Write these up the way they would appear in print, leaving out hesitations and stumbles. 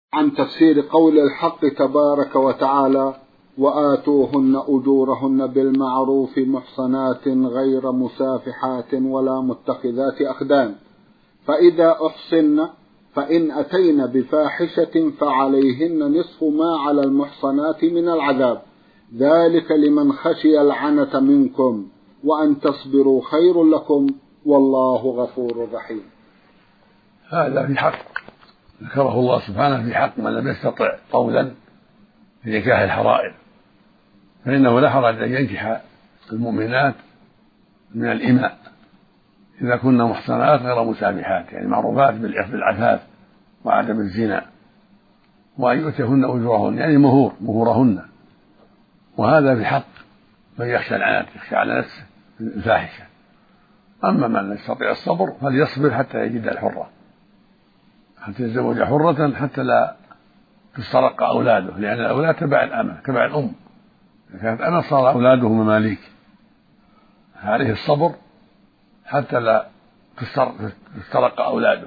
عن تفسير قول الحق تبارك وتعالى: وآتوهن أجورهن بالمعروف محصنات غير مسافحات ولا متخذات أخدان، فإذا أحصن فإن أتين بفاحشة فعليهن نصف ما على المحصنات من العذاب، ذلك لمن خشي العنة منكم، وأن تصبروا خير لكم، والله غفور رحيم. هذا في حق ذكره الله سبحانه في حق من لم يستطع طولا في نكاح الحرائر، فإنه لا حرج أن ينكح المؤمنات من الإماء إذا كن محصنات غير مسافحات، يعني معروفات بالعفاف وعدم الزنا، وأن يؤتيهن أجورهن يعني مهورهن، وهذا بحق من يخشى العنات، يخشى على نفسه الفاحشة. أما من يستطيع الصبر فليصبر حتى يجد الحرة، حتى يتزوج حرة حتى لا تسترق أولاده، لأن الأولاد تبع الأمة تبع الأم، إذا كانت أمة صار أولاده مماليك، عليه الصبر حتى لا تسترق أولاده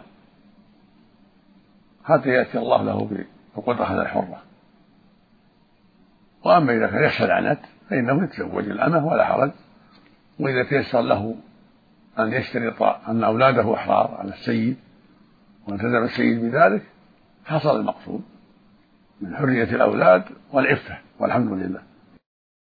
حتى يأتي الله له بقدرة على الحرة. وأما إذا كان يخشى العنت فإنه يتزوج الأمة ولا حرج، وإذا تيسر له أن يشترط أن أولاده أحرار على السيد والتزم السيد بذلك حصل المقصود من حرية الأولاد والعفة، والحمد لله.